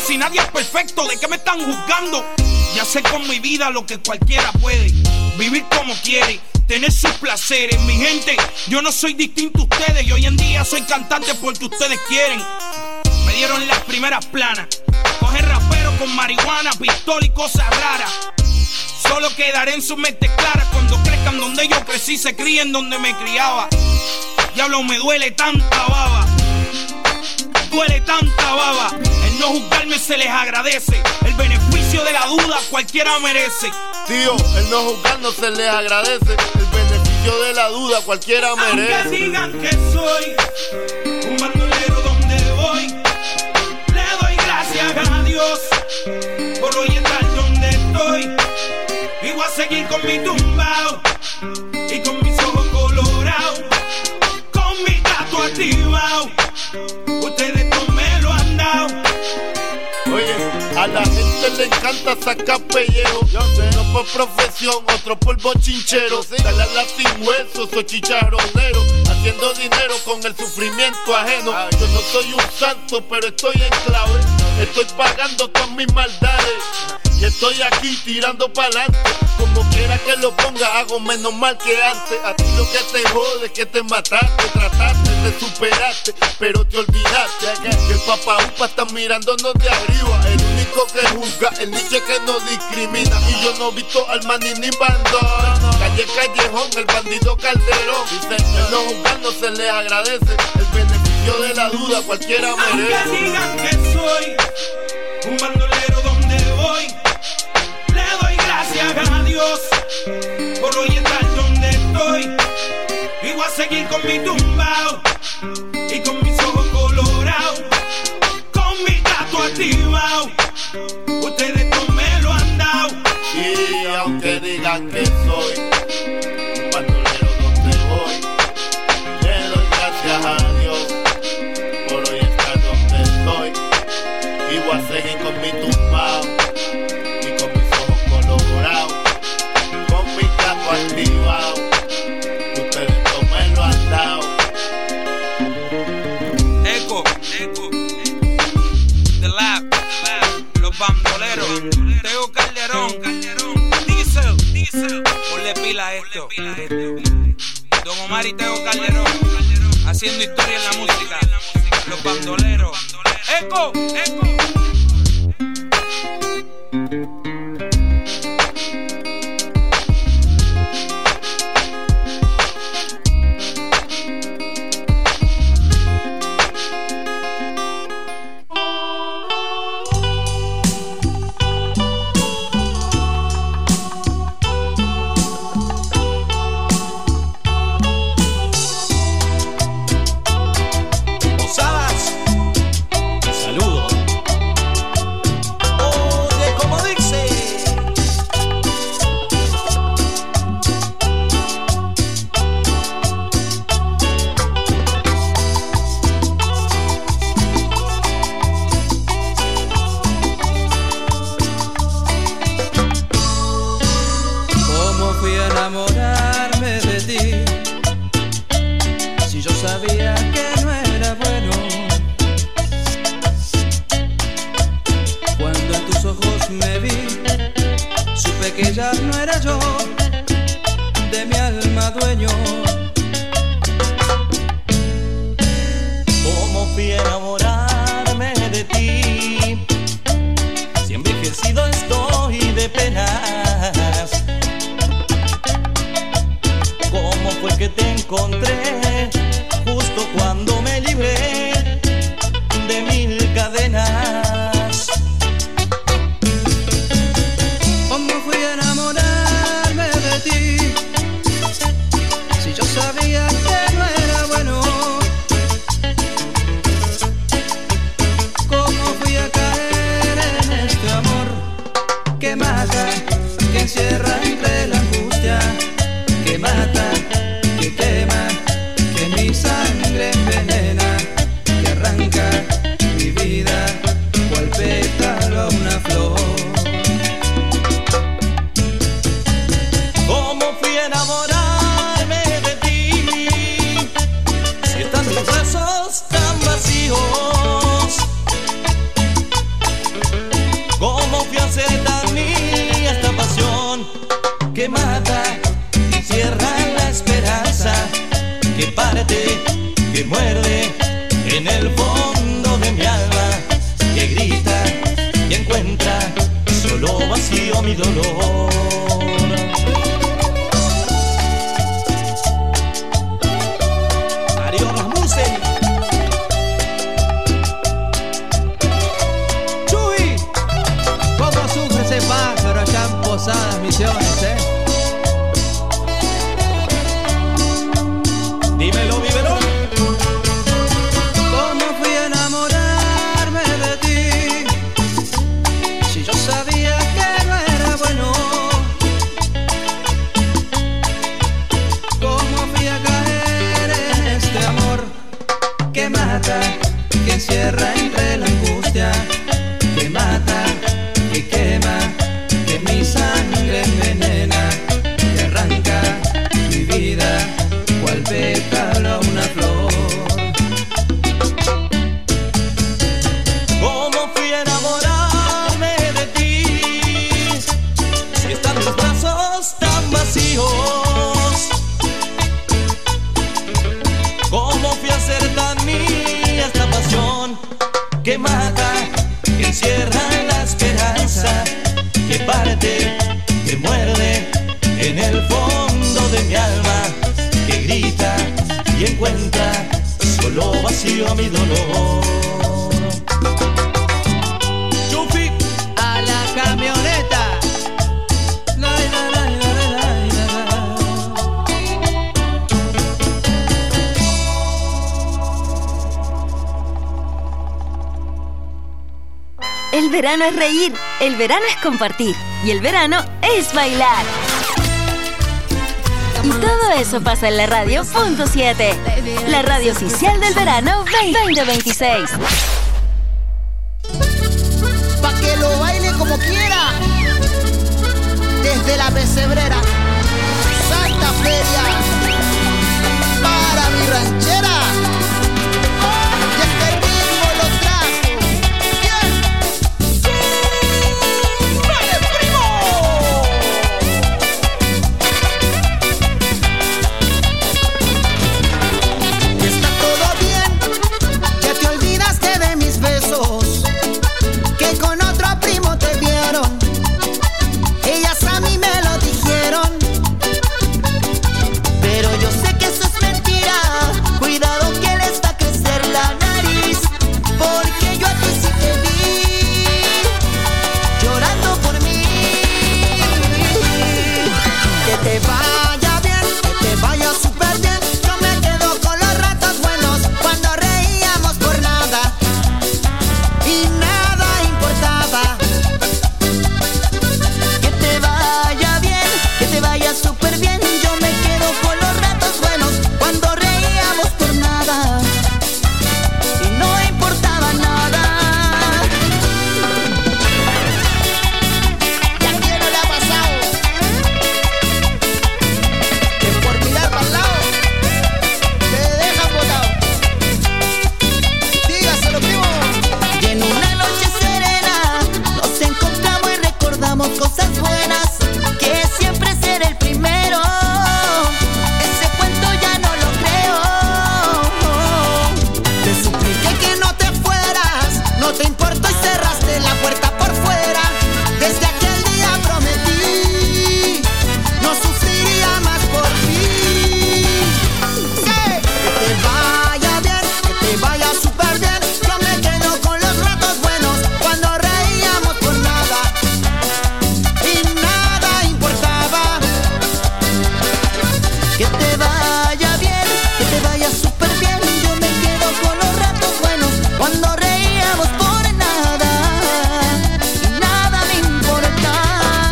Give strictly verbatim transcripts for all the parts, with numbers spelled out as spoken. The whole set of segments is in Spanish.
si nadie es perfecto, ¿de qué me están juzgando? Ya sé con mi vida lo que cualquiera puede, vivir como quiere, tener sus placeres. Mi gente, yo no soy distinto a ustedes, y hoy en día soy cantante porque ustedes quieren. Me dieron las primeras planas, coger rapero con marihuana, pistola y cosas raras. Solo quedaré en su mente clara cuando crezcan donde yo crecí, se críen donde me criaba. Diablo, me duele tanta baba, duele tanta baba. El no juzgarme se les agradece, el beneficio de la duda cualquiera merece. Tío, el no juzgarnos se les agradece, el beneficio de la duda cualquiera merece. Aunque digan que soy un bandolero donde voy, le doy gracias a Dios por hoy estar donde estoy. Y voy a seguir con mi tumbao y con mis ojos colorados, con mi gato activado. Ustedes no me lo han dado. Oye, a la gente le encanta sacar pellejo. Yo sé, no por profesión, otro por bochinchero. Dale a la sin huesos o chicharronero, haciendo dinero con el sufrimiento ajeno. Yo no soy un santo, pero estoy en clave. Estoy pagando todas mis maldades y estoy aquí tirando pa'lante. Como quiera que lo ponga, hago menos mal que antes. A ti lo que te jode es que te mataste, trataste, te superaste, pero te olvidaste que el papá upa está mirándonos de arriba. El único que juzga, el niche que no discrimina. Y yo no he visto al maní ni bandón. Calle Callejón, el bandido Calderón. Dice, el no juzgar no se les agradece, el beneficio de la duda cualquiera merece. Aunque digan que soy un bandolero donde voy, le doy gracias a Dios por hoy estar donde estoy. Y voy a seguir con mi tumbao y con mis ojos colorados, con mi gato activado. Ustedes no me lo han dado. Y aunque digan que soy un bandolero donde voy, le doy gracias a Dios por hoy estar donde estoy. Y voy a seguir con mi tumbao y con mis ojos colorados, con mi gato activado. Ustedes no me lo han dado. Eco, eco, The Lab, los bandoleros, Teo Calderón, Diesel, Diesel, ponle pila a esto. Don Omar y Teo Calderón, haciendo historia en la música, los bandoleros. Eco, eco. Si yo en el fondo de mi alma, que grita y encuentra solo vacío mi dolor. Darío Rasmussen. Chuy, ¿cómo sufre ese pájaro allá en Posadas Misiones, eh? Dímelo, Biberón. ¿Cómo fui a enamorarme de ti? Si yo sabía que no era bueno. ¿Cómo fui a caer en este amor que mata, que encierra entre la angustia, que mata, que quema, que mi sangre envenena, que arranca mi vida cual pétalo a una flor? ¿Cómo fui a enamorarme de ti? Si están tus brazos tan vacíos. ¿Cómo fui a ser tan mía esta pasión que mata, que encierra la esperanza, que parte, que muerde en el fondo de mi alma, que grita y encuentra solo vacío mi dolor? Chufi A la camioneta. La, la, la, la, la, la, la. El verano es reír, el verano es compartir y el verano es bailar. Y todo eso pasa en la radio punto siete, la radio oficial del verano veinte veintiséis. Pa' que lo baile como quiera, desde la pesebrera, Santa Feria, para mi ranchera. Y este ritmo lo trajo, bien. ¡Vale, primo! Está todo bien, ya te olvidaste de mis besos, que con otro primo te vieron. Ellas a mí me lo dijeron, pero yo sé que eso es mentira. Cuidado que les va a crecer la nariz, porque yo a ti sí te vi llorando por mí. Que te vaya bien, que te vaya súper bien. Yo me quedo con los ratos buenos, cuando reíamos por nada y nada importaba. Que te vaya bien, que te vaya súper bien. Yo me quedo con los ratos buenos, cuando reíamos por nada y no importaba nada. ¿Y a quién no le ha pasado que por mirar para el lado te dejan botado? Dígaselo, primo. Y en una noche serena nos encontramos y recordamos cosas buenas, que siempre seré el primero. Ese cuento ya no lo creo. Te supliqué que no te fueras, no te importó y cerraste la puerta por fuera. Desde aquel día prometí no sufriría más por ti. Sí. Que te vaya bien, que te vaya súper bien. Yo me quedo con los ratos buenos, cuando reíamos por nada y nada importaba. Que te vaya bien, que te vaya súper bien. Yo me quedo con los ratos buenos, cuando reíamos por nada y nada me importaba.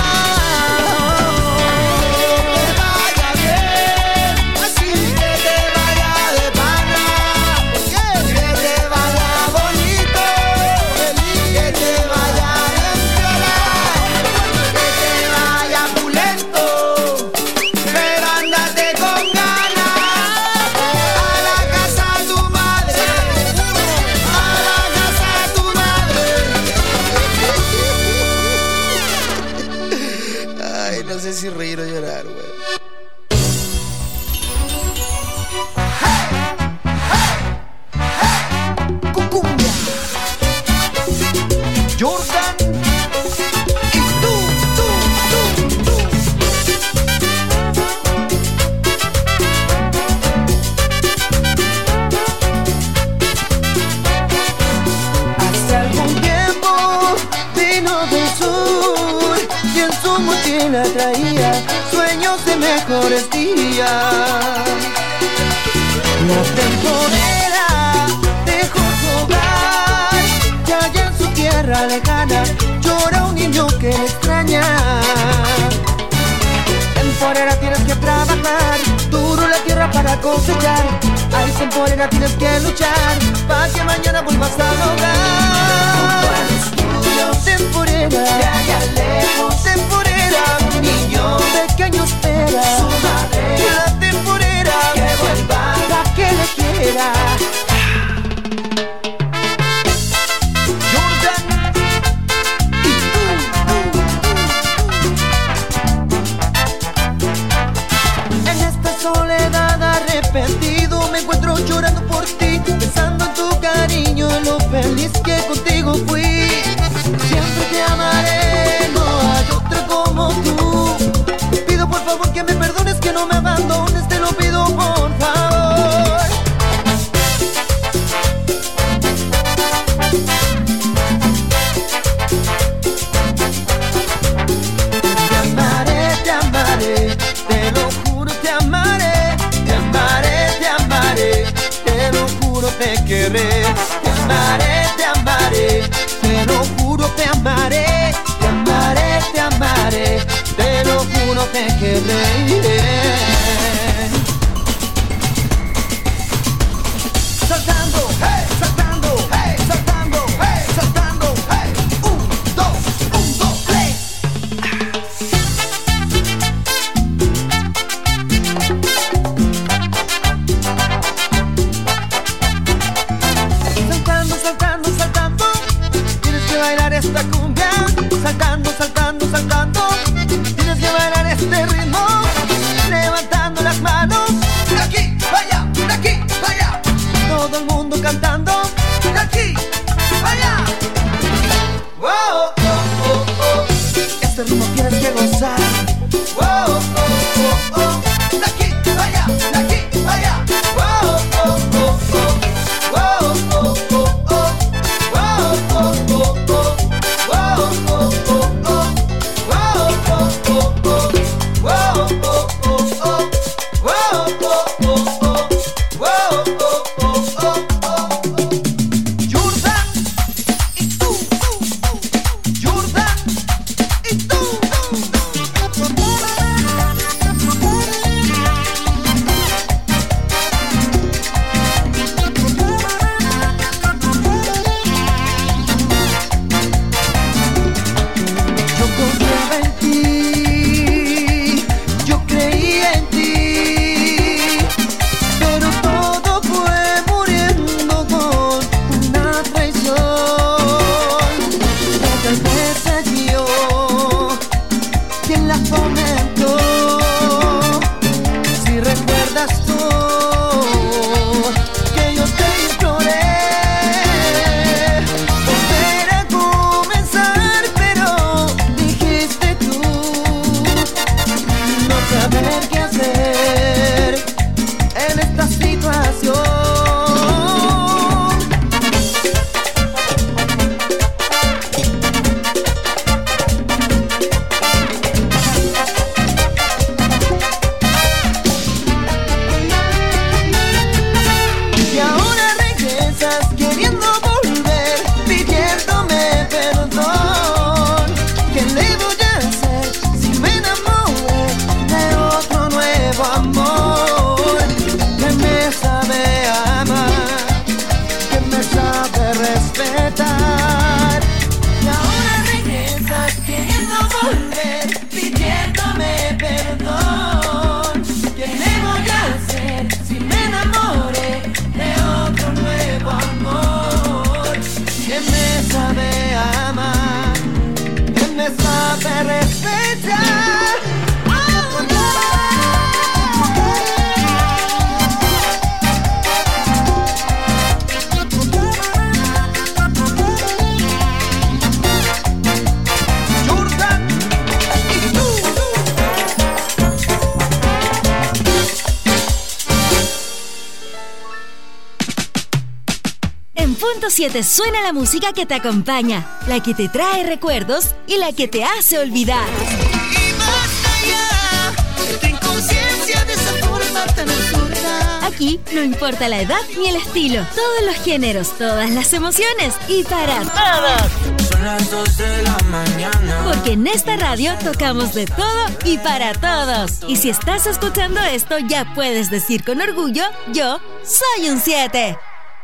Que te vaya bien, así que te vaya de pana, que te vaya bonito, que te vaya bien piola, que te vaya pulento, pero ándate con ganas. A la casa de tu madre, a la casa de tu madre. Ay, no sé si reír o llorar, güey. Jordan. Y tú, tú, tú, tú. Hace algún tiempo vino del sur y en su mochila traía sueños de mejores días. La temporera dejó su hogar y allá en su tierra lejana llora un niño que le extraña. Temporera tienes que trabajar, duro la tierra para cosechar. Ay, temporera tienes que luchar para que mañana vuelvas al hogar. Temporera, de allá lejos, temporera, un niño pequeño espera su madre. La temporera que vuelva la que le quiera. Jordan y tú, tú, tú. En esta soledad arrepentido me encuentro llorando por ti, pensando en tu cariño, en lo feliz que contigo fui. Siempre te amaré, no hay otra como tú. Pido por favor que me perdones, que no me abandones, te lo pido por favor. Te amaré, te amaré, te lo juro, te amaré. Te amaré, te amaré, te lo juro, te querré. Te amaré, te amaré, te lo juro, te amaré. Te amaré, te amaré, te lo juro, te querré. Saltando, hey, saltando, hey, saltando, hey, saltando, hey. Un, dos, un, dos, tres. Saltando, saltando, saltando, tienes que bailar esta cumbia. Saltando, saltando, saltando, tienes que bailar este ritmo. Levantando las manos, de aquí, vaya, de aquí, vaya. Todo el mundo cantando, de aquí, vaya. Wow, oh, oh, oh. Este ritmo tienes que gozar. Wow, oh, oh, oh. De aquí, vaya, de aquí, vaya. Wow, oh, oh, oh. Wow, oh, oh, oh. Wow, oh, oh, oh. Wow, oh, oh, oh. siete suena la música que te acompaña, la que te trae recuerdos y la que te hace olvidar. Y basta ya de tu inconsciencia, de esa forma tan absurda. Aquí no importa la edad ni el estilo, todos los géneros, todas las emociones y para todos. Son las dos de la mañana. Porque en esta radio tocamos de todo y para todos. Y si estás escuchando esto, ya puedes decir con orgullo, yo soy un siete.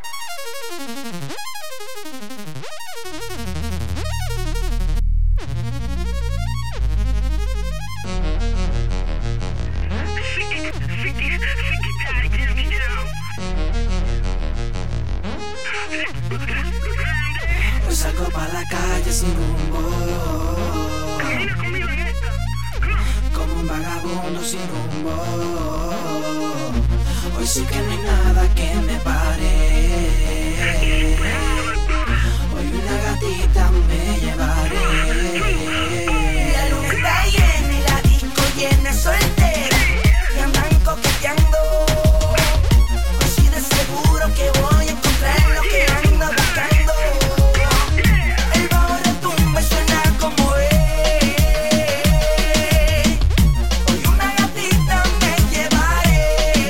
Hoy salgo pa' la calle sin rumbo, como un vagabundo sin rumbo. Hoy sí que no hay nada que me pare. Hoy una gatita me llevaré. La luna está llena y la disco llena soltera, y andan coqueteando. Hoy sí de seguro que voy a encontrar lo que ando buscando. El bajo retumba y suena como es. Hoy una gatita me llevaré.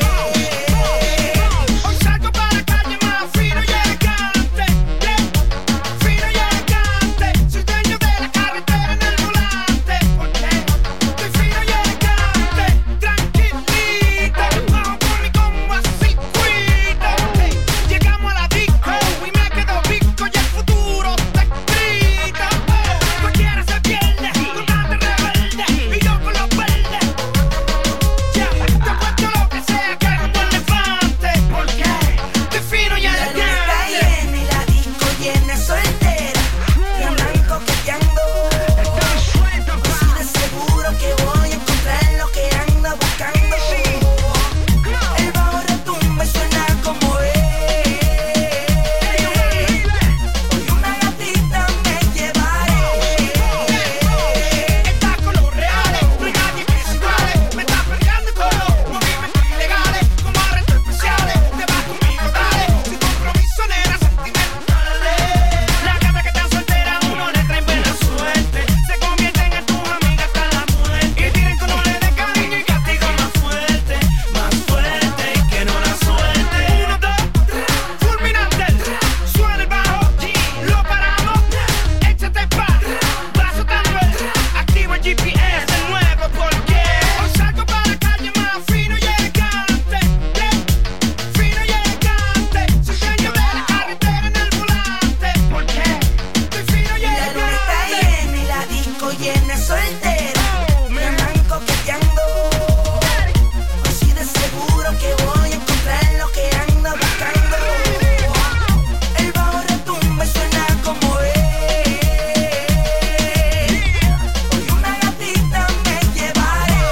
Hoy salgo para la calle más fino y elegante, fino y elegante. Soy dueño de la carretera en el volante, porque estoy fino y elegante. Tranquilita, bajo por mi combo así, cuida. Hey, llegamos a la disco y me quedo pico y el futuro está escrito. Cualquiera se pierde, con tanta rebelde y yo con los verdes. Ya, te cuento lo que sea que hago un elefante, porque estoy fino y elegante. La luna está llena y la disco llena soltera, y andan coqueteando. Así de seguro que voy a encontrar lo que ando buscando. El bajo retumba y suena como es. Hoy una gatita me llevaré. Está con los reales, no hay nadie que se iguale. Me está peleando con los movimientos ilegales, como arrestos especiales. Te vas conmigo, dale, sin compromiso, nena, sentimentales. La gata que está soltera, uno le trae buena suerte. Se convierten en tus amigas hasta la muerte. Y tiren colores de cariño y castigo más fuerte, más fuerte y que no la suelte. Uno, dos, fulminante, suena el bajo, lo paramos, échate pa', va soltando el, activo el G P S de nuevo porque hoy salgo para la calle más fino y elegante, fino y elegante. Soy dueño de la carretera en el volante, porque estoy fino y elegante. La luna está llena y la disco llena soltera, me andan coqueteando. Así de seguro que voy a encontrar lo que ando buscando. El bajo retumba y suena como es. Hoy una gatita me llevaré.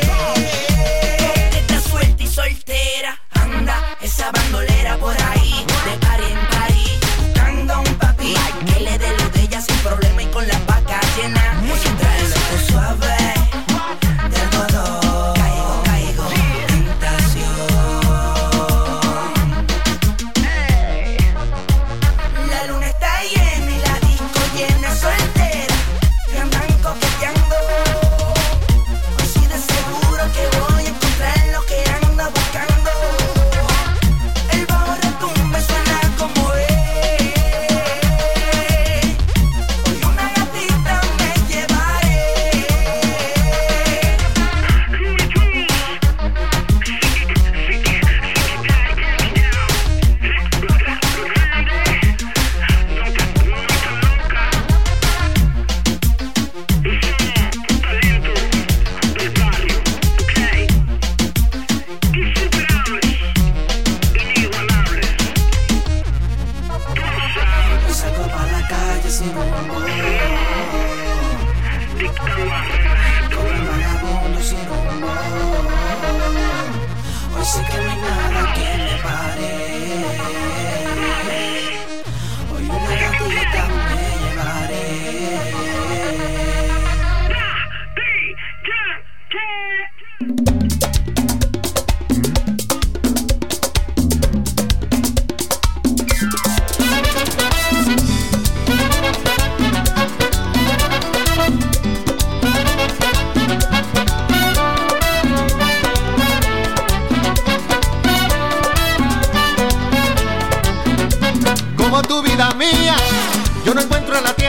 Está suelta y soltera, anda esa bandolera por ahí, de party en party, buscando a un papi que le dé lo de ella sin problema y con las vacas llenas. Y trae lo suave del godón. Caigo, caigo, tentación. La luna está llena y la disco llena soltera, y andan coqueteando. Así de seguro que voy a encontrar lo que ando buscando. El bajo retumba y suena como es. Hoy una gatita me llevaré. Hoy salgo pa' la calle sin rumbo, como un vagabundo sin rumbo. Hoy sí que no hay nada que me pare. Hoy una gatita me llevaré.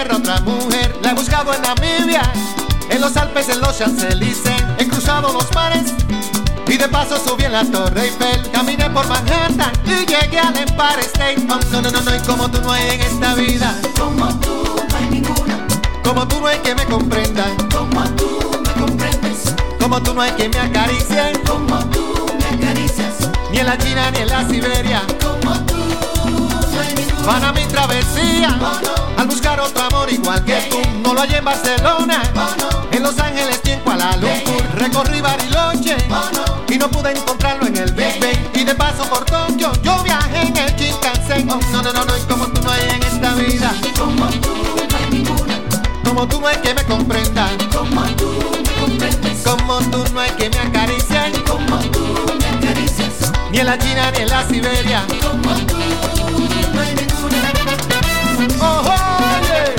tierra otra mujer. La he buscado en Namibia, en los Alpes, en los Champs-Élysées. He cruzado los mares y de paso subí en la Torre Eiffel. Caminé por Manhattan y llegué al Empire State. Oh, no, no, no, no, y como tú no hay en esta vida. Como tú no hay ninguna. Como tú no hay que me comprenda. Como tú me comprendes. Como tú no hay que me acaricie. Como tú me acaricias. Ni en la China ni en la Siberia. Como tú no hay ninguna. Para mi travesía, oh, no. al buscar otro amor igual que yeah, tú. yeah. No lo hallé en Barcelona, oh, no. en Los Ángeles ni en Kuala Lumpur. yeah, yeah. Recorrí Bariloche oh, no. y no pude encontrarlo en el Big yeah, Bang. Y de paso por Tokio yo viajé en el Shinkansen. Oh, no, no, no, no, y como tú no hay en esta vida. Como tú no hay ninguna. Como tú no hay que me comprenda. Como tú me comprendes. Como tú no hay que me acaricien. Como tú me acaricias. Ni en la China ni en la Siberia. Como tú no hay ninguna. Oh, oye.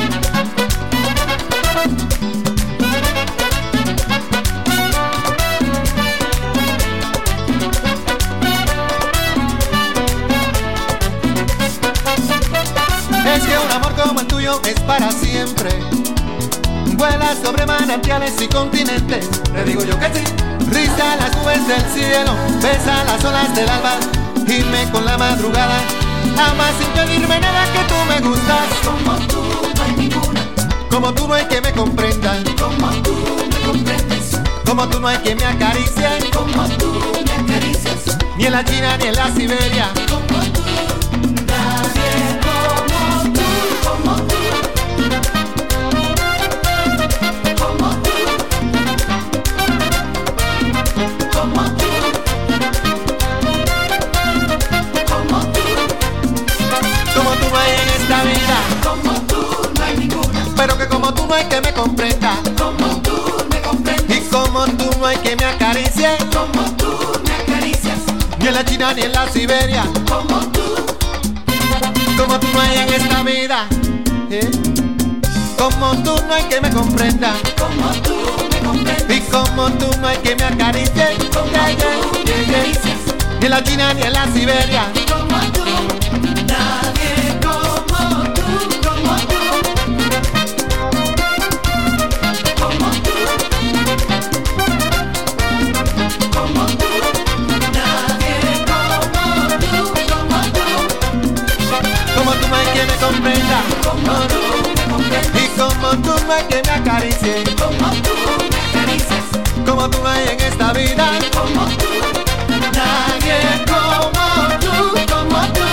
Es que un amor como el tuyo es para siempre. Vuela sobre manantiales y continentes. Le digo yo que sí. Riza las nubes del cielo, besa las olas del alba, gime con la madrugada. Ama sin pedirme nada, que tú me gustas. Como tú no hay ninguna. Como tú no hay que me comprendan. Como tú me comprendes. Como tú no hay que me acaricien. Como tú me acaricias. Ni en la China ni en la Siberia. Como tú. Nadie como tú. Como tú. Como tú. Como tú. Como tú. Como tú no hay en esta vida. Como tú no hay ninguna. Pero que como tú no hay que me comprenda. Como tú me comprendes. Y como tú no hay que me acaricie. Como tú me acaricias. Ni en la China ni en la Siberia. Como tú. Como tú no hay en esta vida. ¿Eh? Como tú no hay que me comprenda. Como tú me comprendes. Y como tú no hay que me acaricie. Como Yeah, yeah, tú me yeah, yeah. acaricias. Ni en la China ni en la Siberia. Como tú. Nadie como tú. Como tú. Como tú. Como tú. Nadie como tú. Como tú. Como tú no hay que me comprenda. Como tú me comprendes. Y como tú no hay que me acaricie. Como tú me acaricias. Como tú no hay en esta vida. Como tú. Nadie como tú. Como tú.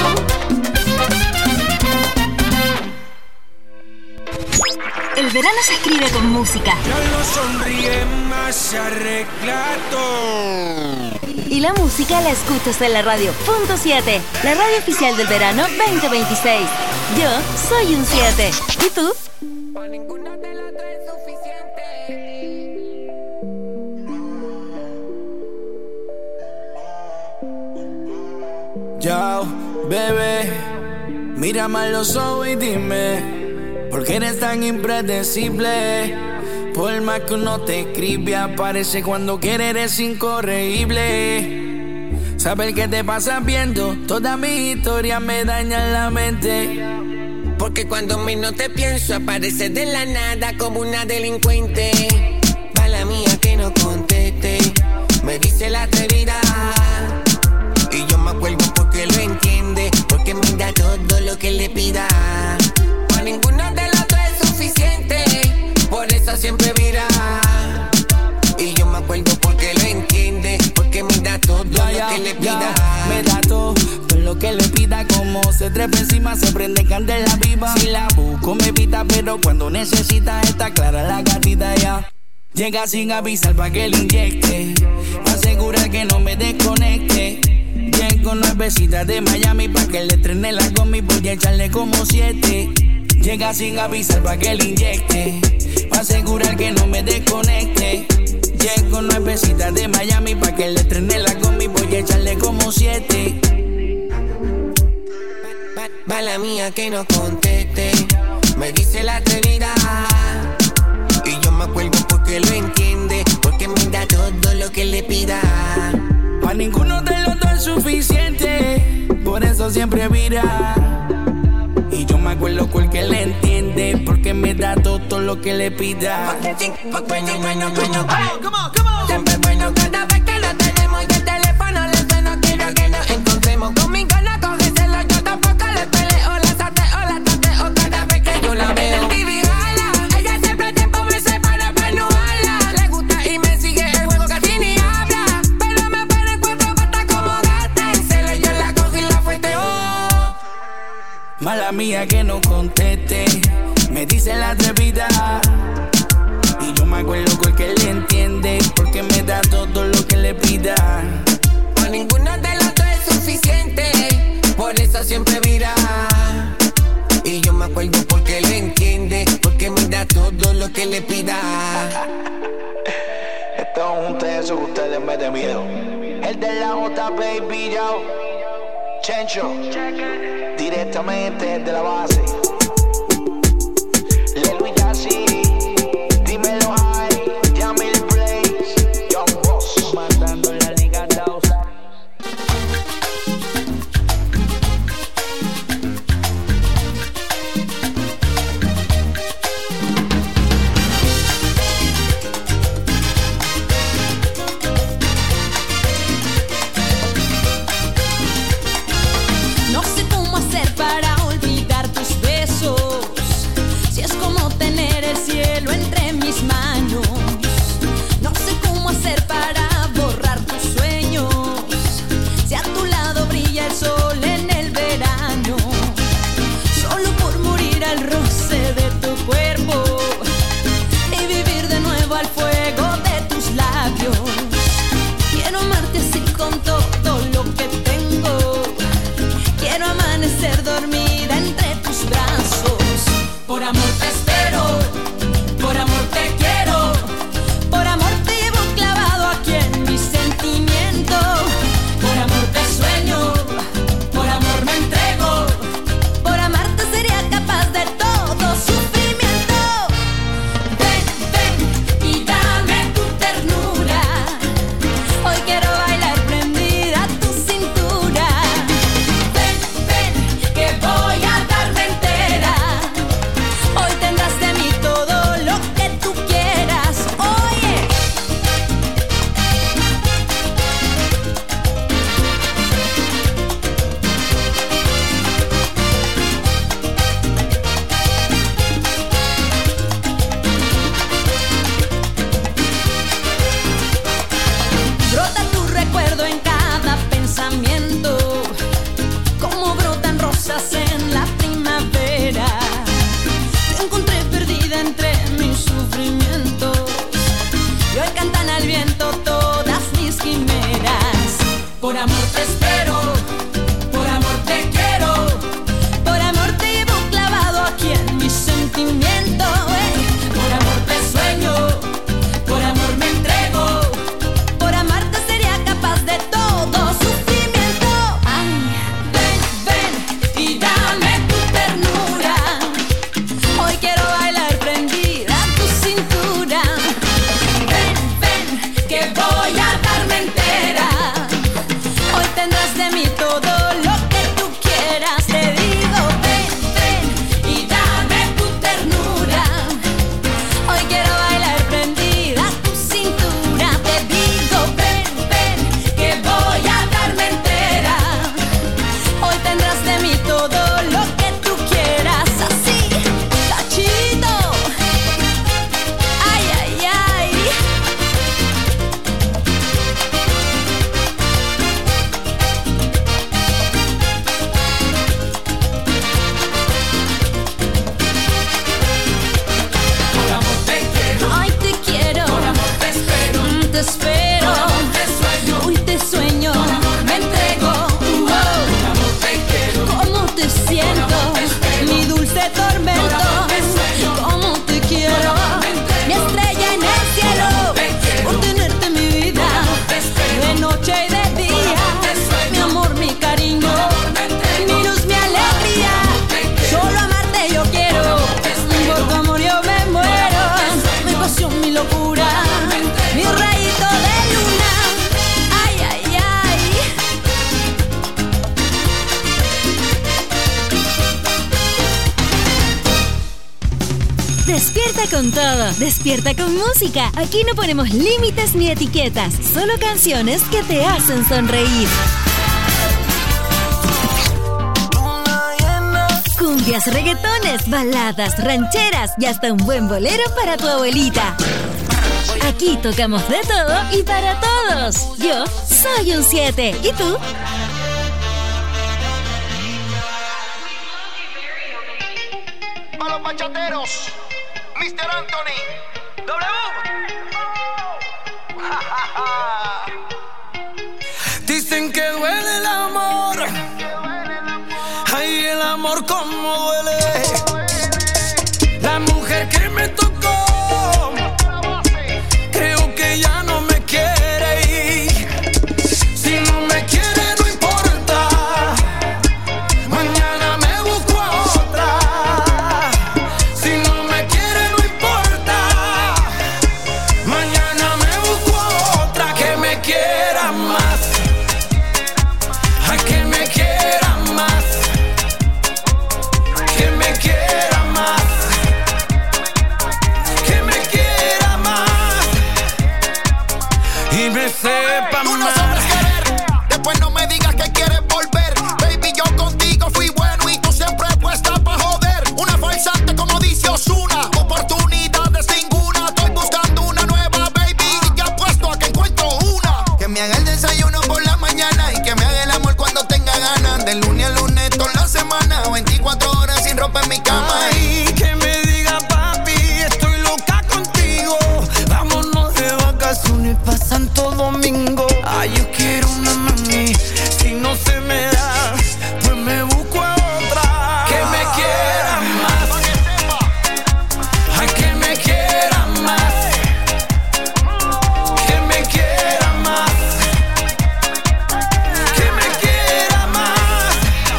El verano se escribe con música. Ya no sonríe más, se arregla todo. Y la música la escuchas en la radio Punto siete, la radio oficial del verano veinte veintiséis. Yo soy un siete. ¿Y tú? Para ninguna de las dos es suficiente. Yo, bebé, mírame a los ojos y dime, ¿por qué eres tan impredecible? Por más que uno te escribe, aparece cuando quiere, eres incorregible. Saber qué te pasa viendo toda mi historia me daña la mente. Porque cuando menos te pienso, aparece de la nada como una delincuente. Mala mía que no conteste, me dice la atrevida. Y yo me acuerdo porque lo entiende, porque me da todo lo que le pida. Para ninguno de los dos es suficiente, por eso siempre vira. Y yo me acuerdo porque lo entiende, porque me da todo Ya, lo ya, que le ya, pida. me da todo, todo lo que le pida. Como se trepa encima, se prende candela viva. Si la busco me evita, pero cuando necesita está clara la gatita ya. Llega sin avisar pa' que le inyecte, pa' asegurar que no me desconecte. Llego nuevecita de Miami pa' que le estrene la gomi, voy a echarle como siete. Llega sin avisar pa' que le inyecte, pa' asegurar que no me desconecte. Llego nuevecita de Miami pa' que le estrene la gomi, voy a echarle como siete. Mala mía que no conteste, me dice la atrevida. Y yo me acuerdo porque lo entiende, porque me da todo lo que le pida. Pa' ninguno de los dos es suficiente, por eso siempre vira. Y yo me acuerdo porque le entiende, porque me da todo lo que le pida. Bueno, bueno, bueno, siempre bueno cada vez que lo tenemos y el teléfono le suena. Quiero que nos encontremos. Conmigo no cógeselo, yo tampoco le peleo. La sateo, la tateo cada vez que yo la veo. Baby, jala, ella siempre a tiempo me separa para no hablar. Le gusta y me sigue el juego casi ni habla. Pero me para en cuatro patas como gata. En celo yo la cojo y la fueteo. Mala mía que no conteste, me dice la atrevida. Y yo me acuerdo con el que le entiende, porque me da todo lo que le pida. Para ninguno de los dos es suficiente, por eso siempre vira. Y yo me acuerdo porque le entiende, porque me da todo lo que le pida. Esto es un teso que ustedes me den miedo. El de la J, baby, yo. Chencho, directamente de la base. Lelo y Yassi, dímelo high, Yamil Blaze, Young Boss, matando la liga dos. No sé cómo hacer para olvidar tus Despierta con todo, despierta con música. Aquí no ponemos límites ni etiquetas, solo canciones que te hacen sonreír. Cumbias, reggaetones, baladas, rancheras y hasta un buen bolero para tu abuelita. Aquí tocamos de todo y para todos. Yo soy un siete. ¿Y tú? A los bachateros, mister Anthony, W. Dicen que duele el amor. Ay, el amor como duele. La mujer que me tocó, creo que ya no me quiere ir. Si no me quiere no importa, mañana me busco a otra. Si no me quiere no importa, mañana me busco a otra que me quiera más. Ay, que me quiera más. Que me quiera más, que me quiera más y me sepa Tú no más. sabes querer, después no me digas que quieres volver. Baby, yo contigo fui bueno y tú siempre puesta pa' joder. Una farsante como dice Ozuna, oportunidades ninguna. Estoy buscando una nueva, baby, y ya puesto a que encuentro una. Que me haga el desayuno por la mañana y que me haga el amor cuando tenga ganas. De lunes a lunes toda la semana, veinticuatro horas sin ropa en mi cama. Ay, que me diga papi, estoy loca contigo. Vámonos de vacaciones pa' Santo Domingo. Ay, yo quiero una mami, si no se me da, pues me busco a otra. Que me quiera más. Ay, que me quiera más. Que me quiera más. Que me quiera más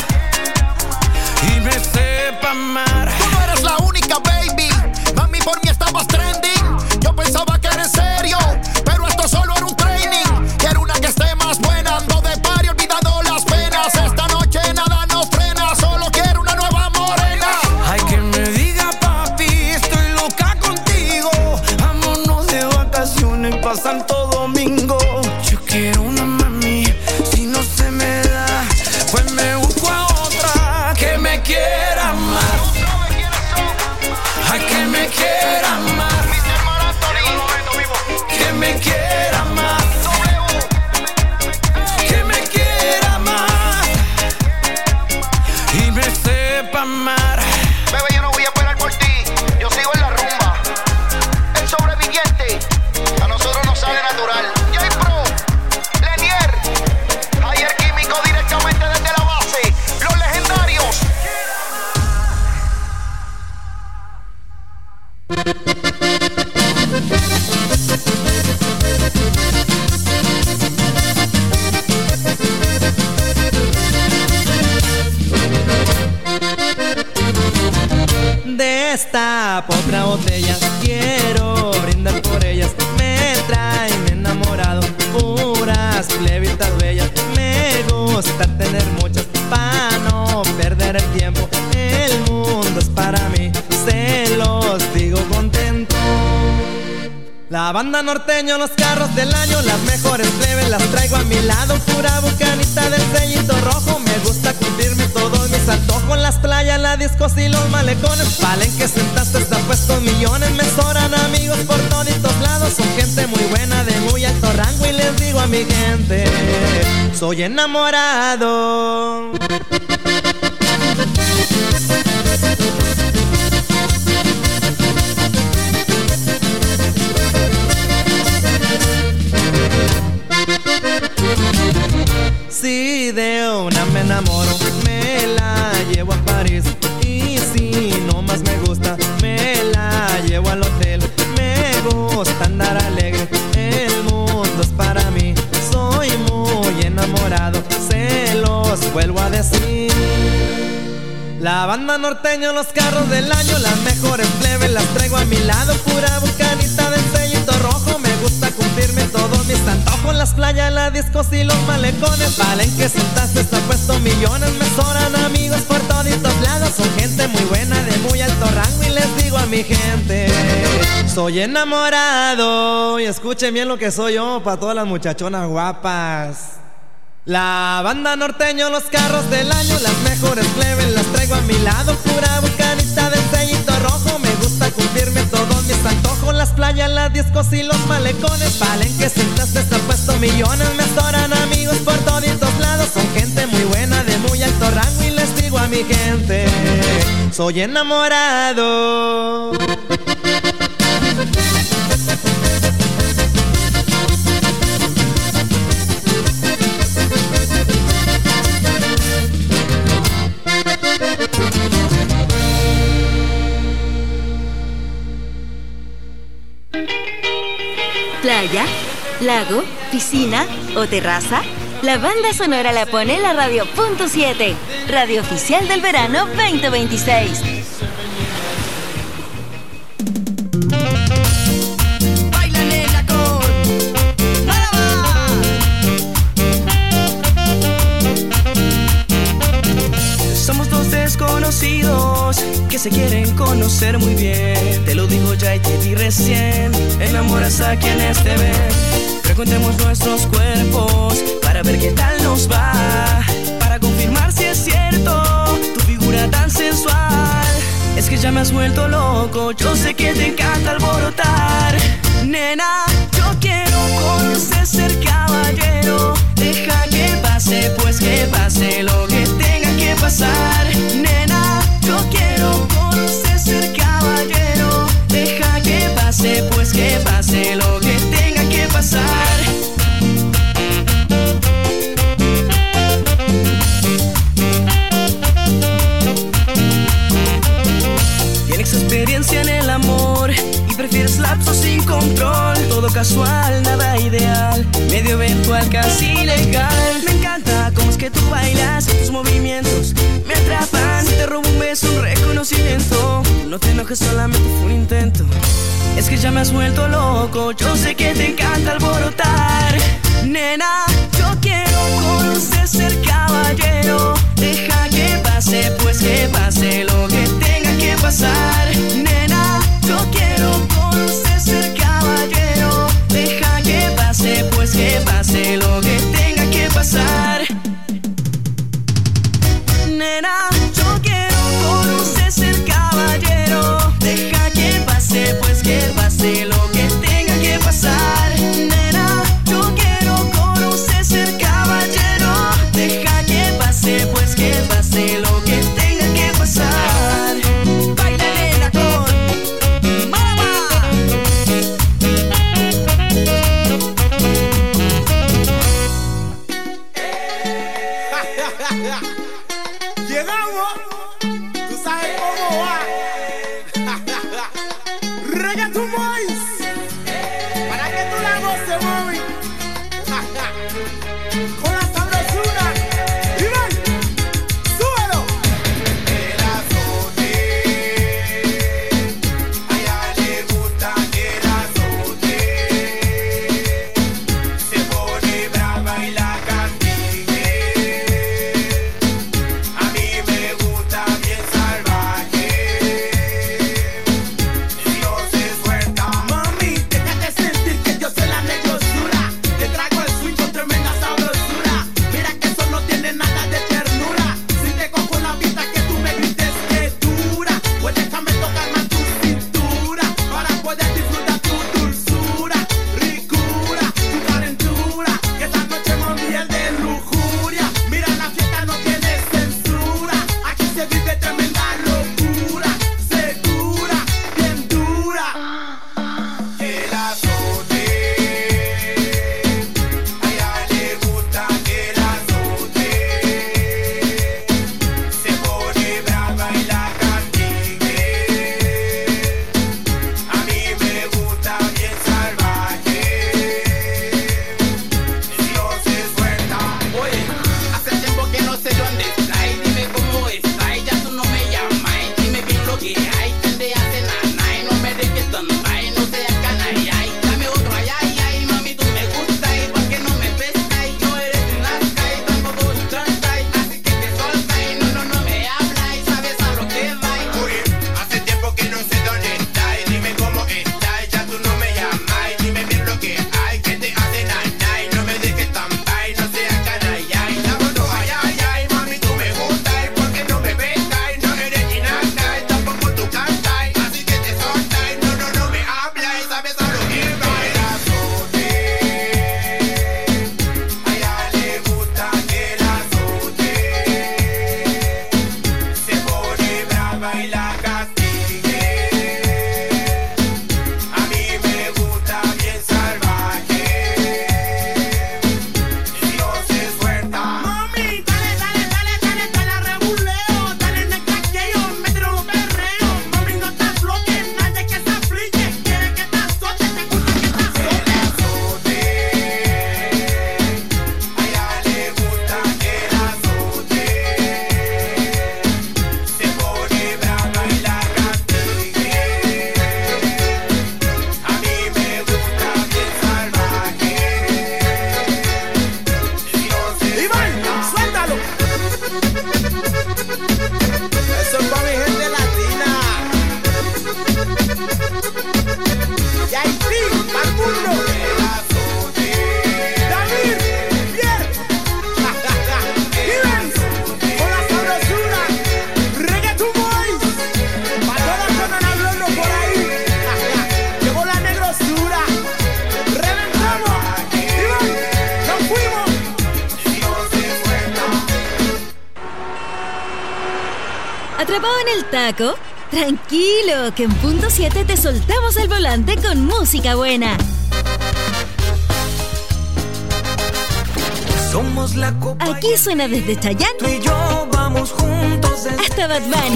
y me sepa amar. Tú no eres la única, baby. Mami, por mí estabas trending. Yo pensaba que era en serio, pero esto solo era un training. Quiero una que esté más buena. Ando de party olvidando las penas. Esta noche nada nos frena. Solo quiero una nueva morena. Ay, que me diga papi, estoy loca contigo. Vámonos de vacaciones pa' Santo Domingo. Yo quiero una mami, si no se me da, pues me busco a otra. Que me quiera más. Ay, que me quiera más. Que me quiera más. Que me quiera más y me sepa amar. Bebé, yo no voy a esperar por ti. Yo sigo en la rumba. El sobreviviente, a nosotros nos sale natural. J-Pro, Lenier, Ayer Químico directamente desde la base. Los legendarios. Destapo otra botella, quiero brindar por ellas. Me traen enamorado, puras plebitas bellas. Me gusta tener muchas pa' no perder el tiempo. El mundo es para mí, se los digo contento. La banda norteño, los carros del año, las mejores plebes las traigo a mi lado. Pura bucanita del sellito rojo, me gusta cumplirme todos mis antojos. Las playas, las discos y los malecones, valen que sentaste está puestos millones. Me sobran amigos por toditos lados, son gente muy buena de muy alto rango. Y les digo a mi gente, soy enamorado. Si de una me enamoro, me la llevo a París. Y si no más me gusta, me la llevo al hotel. Me gusta andar alegre, el mundo es para mí. Soy muy enamorado, se los vuelvo a decir. La banda norteño, los carros del año, las mejores plebes las traigo a mi lado. Pura bucanita del sellito rojo, me gusta cumplirme todos mis antojos. Las playas, las discos y los malecones, valen que sentaste está puesto millones. Me sobran amigos por toditos lados, son gente muy buena de muy alto rango. Y les digo a mi mi gente. Soy enamorado. Y escuchen bien lo que soy yo para todas las muchachonas guapas. La banda norteño, los carros del año, las mejores plebes las traigo a mi lado. Pura bucanita del sellito rojo. Me gusta cumplirme todos mis antojos. Las playas, las discos y los malecones valen que sientas estar puesto millones. Me adoran amigos por toditos lados. Son gente muy buena de muy alto rango. Y les digo a mi gente, soy enamorado. Playa, lago, piscina o terraza. La banda sonora la pone la Radio Punto siete, radio oficial del verano veinte veintiséis. Baila nena con Maraba. Somos dos desconocidos que se quieren conocer muy bien. Te lo digo ya y te vi recién. Enamoras a quienes te ven. Frecuentemos nuestros cuerpos para ver qué tal nos va, para confirmar si es cierto tu figura tan sensual. Es que ya me has vuelto loco. Yo sé que te encanta alborotar. Nena, yo quiero conocer, ser caballero. Deja que pase, pues que pase lo que tenga que pasar. Nena, yo quiero conocer, ser caballero. Deja que pase, pues que pase lo que tenga que pasar. Tienes experiencia en el amor y prefieres lapsos sin control. Todo casual, nada ideal, medio eventual, casi legal. Me encanta cómo es que tú bailas, tus movimientos me atrapan. Te robo un beso, un reconocimiento. No te enojes, solamente fue un intento. Es que ya me has vuelto loco. Yo sé que te encanta alborotar. Nena, yo quiero conocer, ser caballero. Deja que pase, pues que pase lo que tenga que pasar. Nena, yo quiero conocer, ser caballero. Deja que pase, pues que pase lo que tenga que pasar. Nena, yo quiero conocer, ser caballero. Deja que pase, pues que pase lo que tenga que pasar. Nena, yo quiero conocer, ser caballero. Deja que pase, pues que pase lo que tenga que pasar. Baila nena con Maraba. Llegamos, tú sabes cómo va. Reggaeton Boys, para que tú la goces, mami. Con la sabrosura. Y ven, súbelo. El azote, a ella le gusta que el azote se pone brava y la castigue. A mí me gusta bien salvaje. Dios es fuerte. ¿Atrapado en el taco? Tranquilo, que en punto siete te soltamos el volante con música buena. Somos la copa. Aquí suena desde Chayanne. Tú y yo vamos juntos desde... hasta Bad Bunny.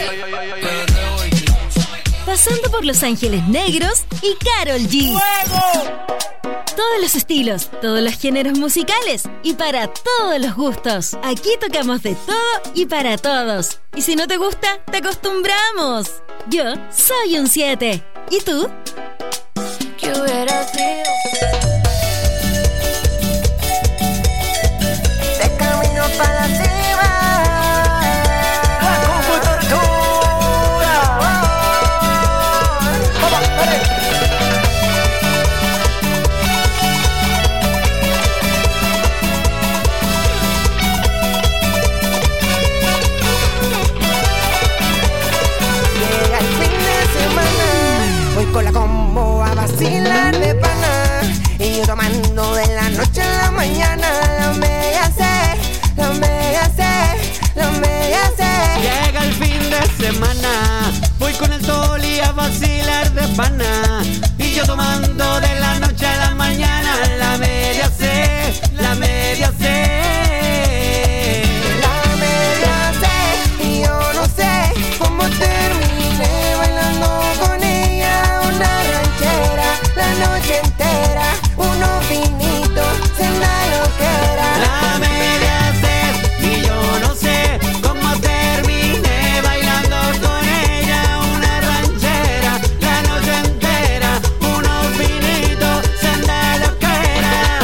Pasando por Los Ángeles Negros y Karol G. ¡Fuego! Todos los estilos, todos los géneros musicales y para todos los gustos. Aquí tocamos de todo y para todos. Y si no te gusta, te acostumbramos. Yo soy un siete. ¿Y tú? ¿Qué hubiera sido? De camino para la cima. Con tortura. Vamos, vale. Con la combo a vacilar de pana y yo tomando de la noche a la mañana. La media C, la media C, la media C. Llega el fin de semana, voy con el Toli a vacilar de pana y yo tomando de la noche a la mañana. La media C, la media C. La media C y yo no sé cómo terminé bailando con ella. La noche entera, uno finito, senda lo que era. La media C y yo no sé cómo terminé bailando con ella. Una ranchera, la noche entera, uno finito, senda lo que era.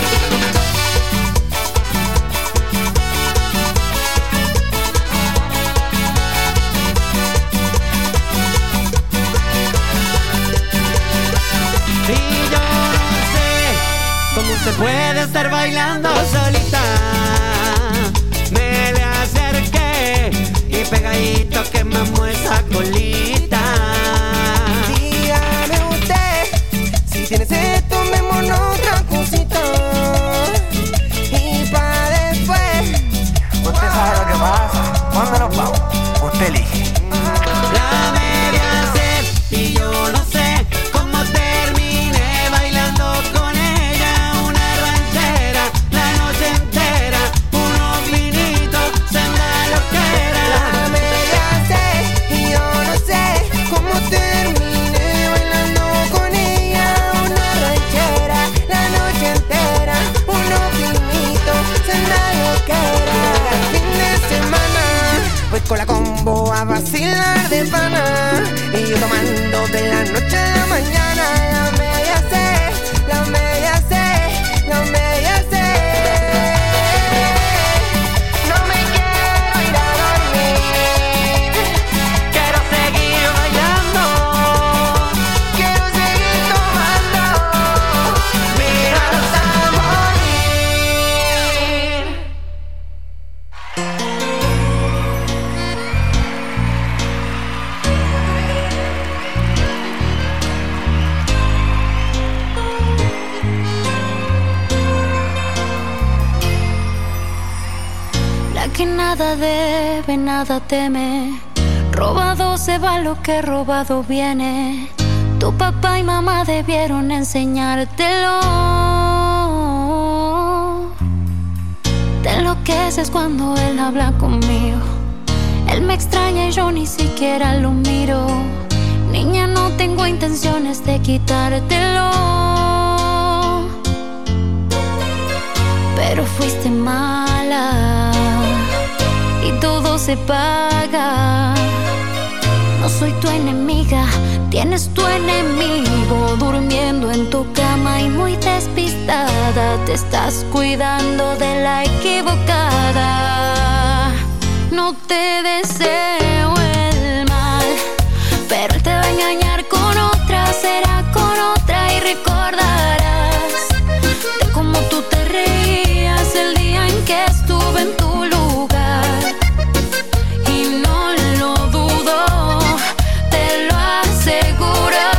Se puede estar bailando solita. Me le acerqué y pegadito quemamos esa colita. Dígame usted, si tiene sed, tomémonos otra cosita. Y pa' después, usted sabe lo que pasa. ¿Cuándo nos vamos? Usted elige. La media C y yo no sé cómo terminé bailando con ella. Con la combo a vacilar de pana y yo tomando de la noche a la mañana. La media C, la media C, la media C. No me quiero ir a dormir, quiero seguir bailando, quiero seguir tomando, mira hasta morir. Que nada debe, nada teme. Robado se va lo que robado viene. Tu papá y mamá debieron enseñártelo. Te enloqueces cuando él habla conmigo. Él me extraña y yo ni siquiera lo miro. Niña, no tengo intenciones de quitártelo, pero fuiste mala y todo se paga. No soy tu enemiga, tienes tu enemigo durmiendo en tu cama y muy despistada. Te estás cuidando de la equivocada. No te deseo el mal, pero él te va a engañar con otra, será con otra y recordarás de cómo tú te reías el día en que estuve en tu lugar. Y no lo dudo, te lo aseguro.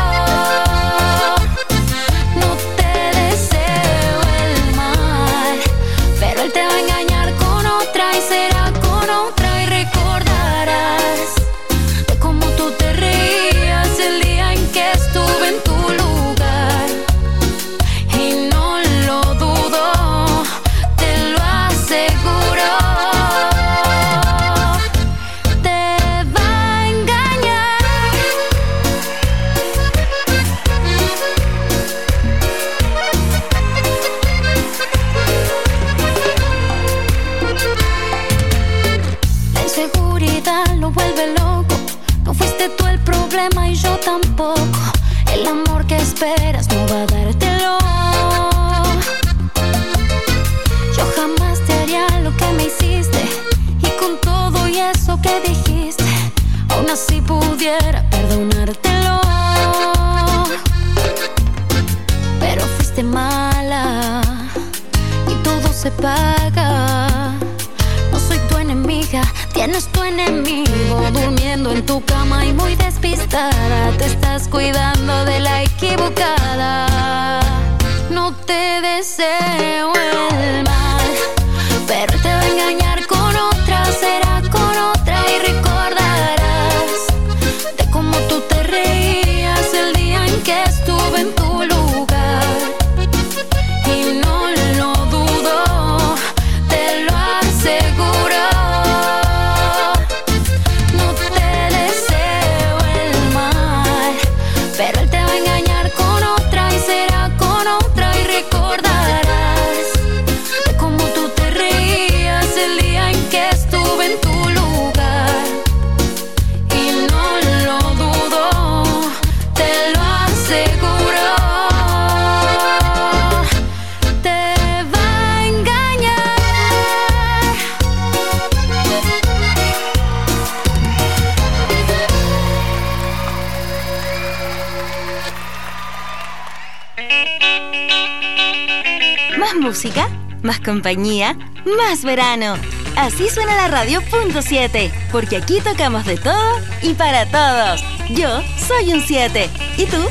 No te deseo el mal, pero él te va a engañar con otra y será con otra y recordarás esperas no va a dártelo. Yo jamás te haría lo que me hiciste, y con todo y eso que dijiste, aún así pudiera perdonártelo. Pero fuiste mala y todo se paga. No soy tu enemiga, tienes tu enemigo durmiendo en tu cama y muy despistada. Te estás cuidando de la equivocada. No te deseo el mal, pero él te va a engañar con otra, será con otra y recordarás de cómo tú te reías el día en que estuve en tu lugar. Y no lo dudo, te lo aseguro. No te deseo el mal, pero él te va a engañar con otra y será con otra y recordarás de cómo tú te reías el día en que estuve en tu lugar. Y no lo dudo, te lo aseguro. Te va a engañar. Más música, más compañía, más verano. Así suena la radio punto siete, porque aquí tocamos de todo y para todos. Yo soy un siete. ¿Y tú?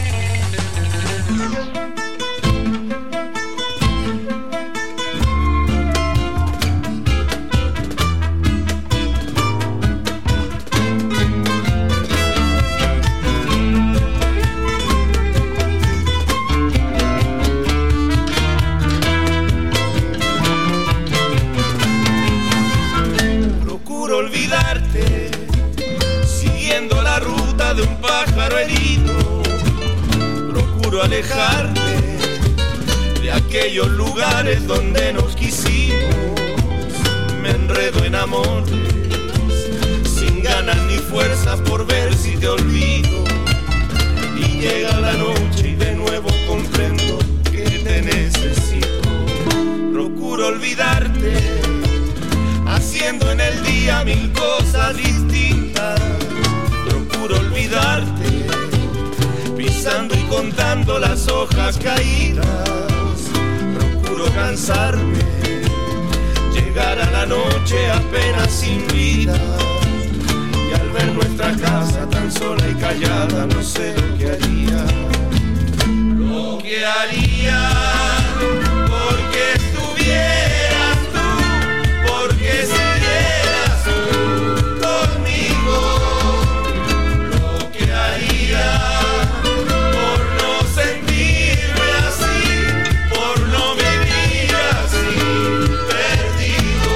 Procuro olvidarte, siguiendo la ruta de un pájaro herido. Procuro alejarte de aquellos lugares donde nos quisimos. Me enredo en amores, sin ganas ni fuerzas por ver si te olvido. Y llega la noche y de nuevo comprendo que te necesito. Procuro olvidarte, haciendo en el día mil cosas distintas. Procuro olvidarte, pisando y contando las hojas caídas. Procuro cansarme, llegar a la noche apenas sin vida. Y al ver nuestra casa tan sola y callada, no sé lo que haría. Lo que haría porque estuvieras tú, porque siguieras tú conmigo. Lo que haría por no sentirme así, por no vivir así, perdido.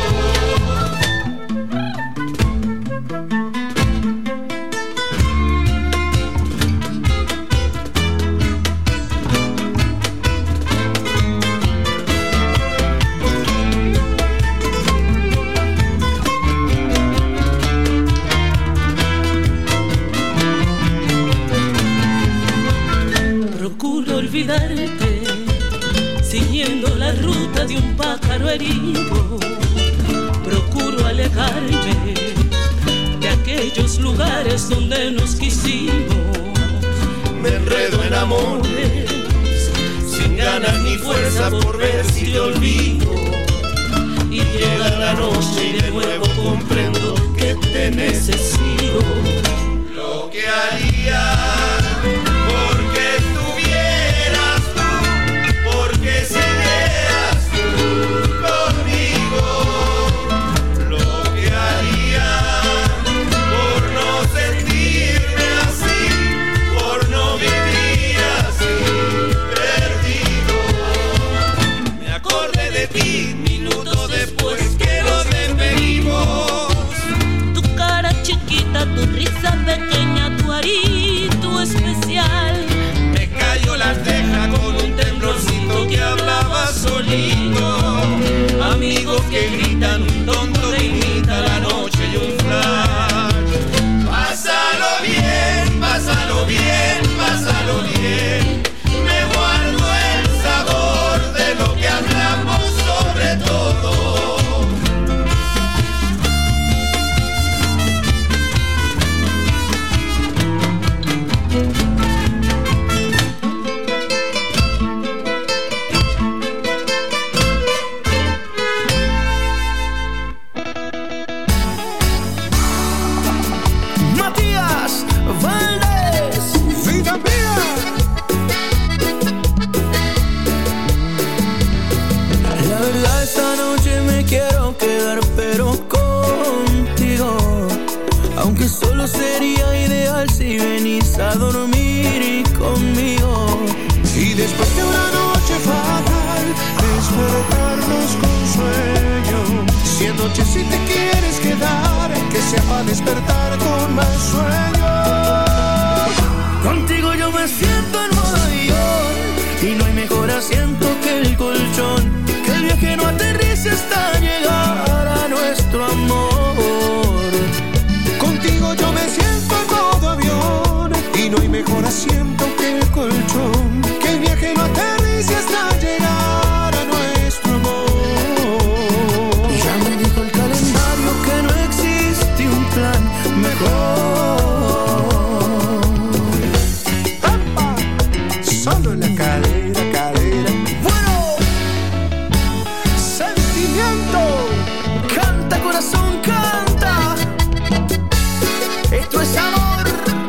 Procuro olvidarte, siguiendo la ruta de un pájaro herido. Procuro alejarme de aquellos lugares donde nos quisimos. Me enredo en amores, sin ganas ni fuerza por ver si te olvido. Y llega la noche y de nuevo comprendo que te necesito. Lo que haría porque estuvieras tú, porque siguieras tú conmigo. Lo que haría por no sentirme así, por no vivir así, perdido. Me acordé de ti minutos después que nos despedimos. Tu cara chiquita, tu risa pequeña, tu arito es noche si te quieres quedar, que sea para despertar con más sueño. Contigo yo me siento en modo avión y no hay mejor asiento que el colchón. Que el viaje no aterrice hasta llegar a nuestro amor. Contigo yo me siento en modo avión y no hay mejor asiento que el colchón. Que el viaje no aterrice hasta llegar a nuestro amor. Ya me dijo el calendario que no existe un plan mejor. ¡Pampa! Solo en la cadera, cadera. Bueno, sentimiento. Canta corazón, canta. Esto es amor.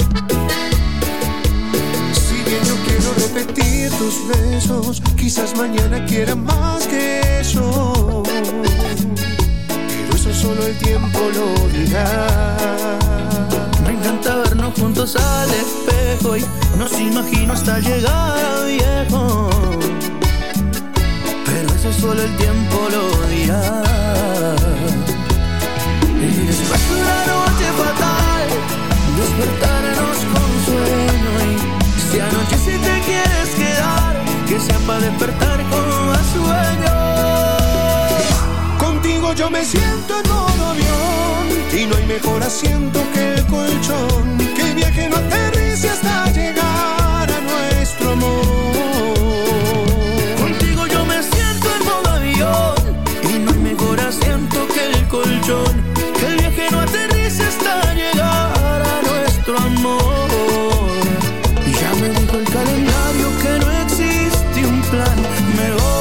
Si bien yo quiero repetir tus besos, quizás mañana quiera más que eso. Pero eso solo el tiempo lo dirá. Me encanta vernos juntos al espejo y nos imagino hasta llegar a viejo. Pero eso solo el tiempo lo dirá. Y después de una noche fatal, despertarnos con sueño. Y si anoche si te quieres quedar, que sea para despertar con más sueño. Contigo yo me siento en modo avión y no hay mejor asiento que el colchón. Que el viaje no aterrice hasta llegar a nuestro amor. Contigo yo me siento en modo avión y no hay mejor asiento que el colchón. Que el viaje no aterrice hasta llegar a nuestro amor. Y ya me dijo el calendario que no existe un plan mejor.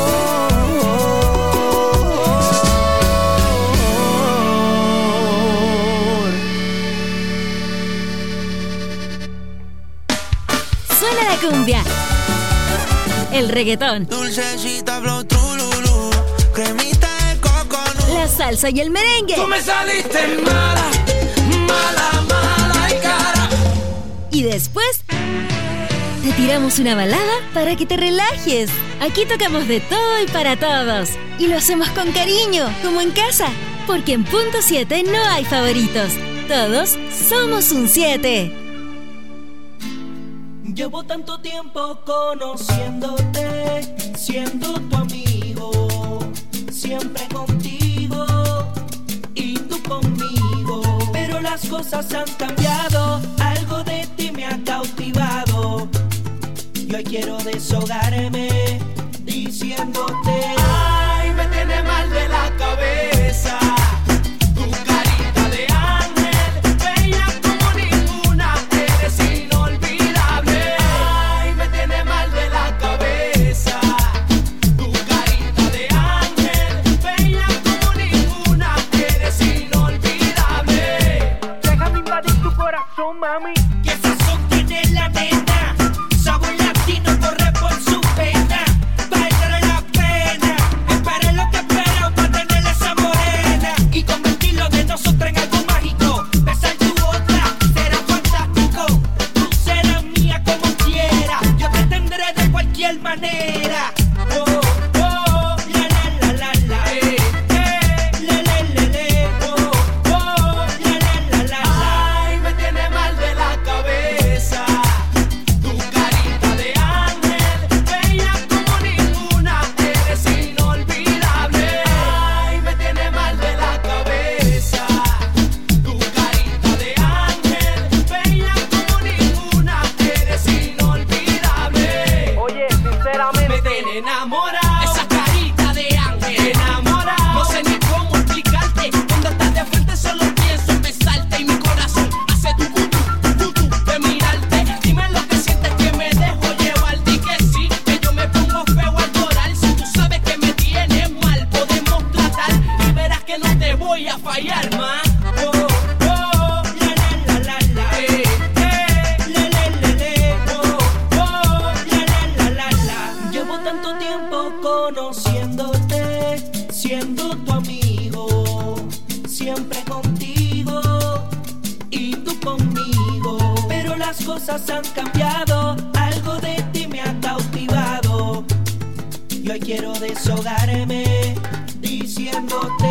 Suena la cumbia, el reggaetón, Dulcecita, flow, trululú, cremita de coco, no. la salsa y el merengue. Tú me saliste mala, mala, mala y cara. Y después te tiramos una balada para que te relajes. Aquí tocamos de todo y para todos. Y lo hacemos con cariño, como en casa. Porque en Punto siete no hay favoritos. Todos somos un siete. Llevo tanto tiempo conociéndote, siendo tu amigo, siempre contigo y tú conmigo. Pero las cosas han cambiado, algo de ti me ha cautivado. Y hoy quiero deshogarme diciéndote: ay, me tiene mal de la cabeza. Tu carita de ángel, bella como ninguna, eres inolvidable. Ay, me tiene mal de la cabeza. Tu carita de ángel, bella como ninguna, eres inolvidable. Déjame invadir tu corazón, mami. ¿Qué sazón tiene la nena? Sabor latino corre por su pena. Valdrá la pena. Espera lo que espera para tener esa morena y convertirlo de nosotros en algo mágico. Besar tu boca será fantástico. Tú serás mía como quiera. Yo te tendré de cualquier manera. Oh, oh, la la la la la. Eh, eh, le le le le. Oh, oh, la la la la la. Ay, me tiene mal de la cabeza. Tu carita de ángel, bella como ninguna, eres inolvidable. Ay, me tiene mal de la cabeza. Tu carita de ángel, bella como ninguna, eres inolvidable. Oye, sinceramente me tiene enamorado. Esa carita de ángel enamora. No sé ni cómo explicarte. Cuando estás de frente solo pienso en besarte y mi corazón hace tu cutu, cutu de mirarte. Dime lo que sientes, que me dejo llevar. Di que sí, que yo me pongo feo al llorar. Si tú sabes que me tienes mal, podemos tratar y verás que no te voy a fallar más. Oh, oh, la la la la la. Eh, eh, le le le le. Oh, oh, la la la la la. Llevo tanto tiempo conociéndote, siendo tu amigo, siempre contigo y tú conmigo. Pero las cosas han cambiado, algo de ti me ha cautivado. Y hoy quiero deshogarme diciéndote: